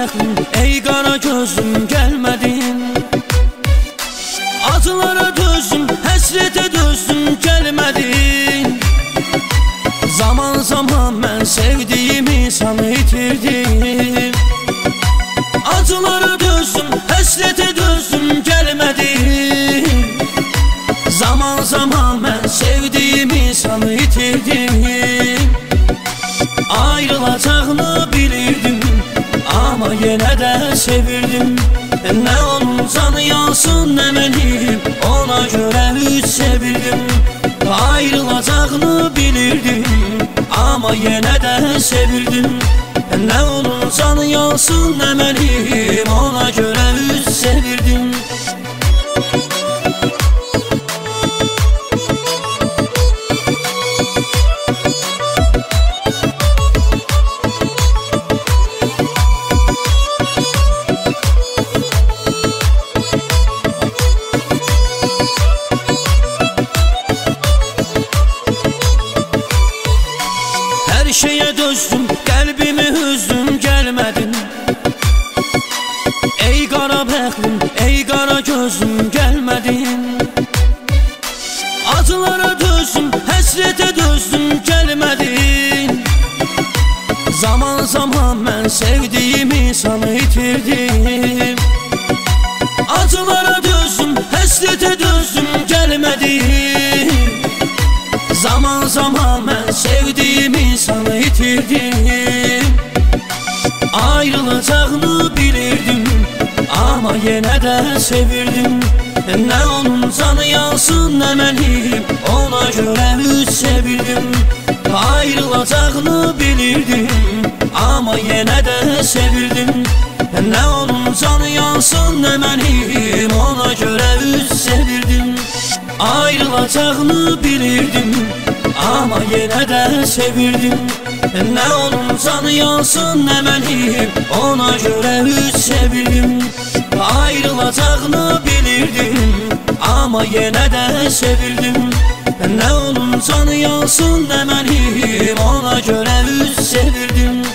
bəxtim, ey qara gözüm gəlmədin. Acılara dözdüm, həsrətə dözdüm, gəlmədin. Zaman zaman mən sevdiyim insanı itirdim. Acılara dözdüm, həsrətə dözdüm, gəlmədin. Zaman zaman mən sevdiyim insanı itirdim. Ayrılacağını bilirdim, ama yenə də sevirdim. Nə onun canı yansın, nə mənim, ona görə üç sevirdim. Ayrılacağını bilirdim, ama yenə də sevirdim. Nə onun canı yansın, nə mənim, ona görə üç sevirdim. Hər şeyə dözdüm, qəlbimi üzdüm, gəlmədin. Ey qara bəxtim, ey qara gözüm, gəlmədin. Acılara dözdüm, həsrətə dözdüm, gəlmədin. Zaman zaman mən sevdiyim insanı itirdim. Acılara dözdüm, həsrətə dözdüm, gəlmədin. Zaman zaman mən sevdiyim insanı itirdim. Ayrılacağını bilirdim, ama yenə də sevirdim. Nə onun canı yansın, nə mənim, ona görə üç sevirdim. Ayrılacağını bilirdim, ama yenə də sevirdim. Nə onun canı yansın, nə mənim, ona görə üç sevirdim. Ayrılacağını bilirdim, ama yenə də sevirdim. Nə onun canı yansın, nə mənim, ona görə üç sevirdim. Ayrılacağını bilirdim, ama yenə də sevirdim. Nə onun canı yansın, nə mənim, ona görə üç sevirdim.